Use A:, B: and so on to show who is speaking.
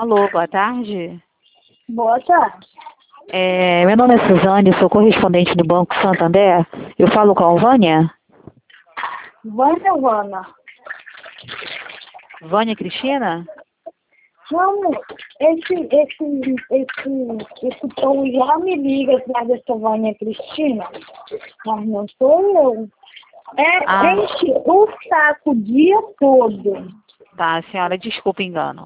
A: Alô, boa tarde.
B: Boa tarde.
A: Meu nome é Suzane, sou correspondente do Banco Santander. Eu falo com a Vânia?
B: Vânia, Vânia.
A: Vânia Cristina?
B: Não, esse povo já me liga atrás dessa Vânia Cristina, mas não sou eu. Enche o saco o dia todo.
A: Tá, senhora, desculpa o engano.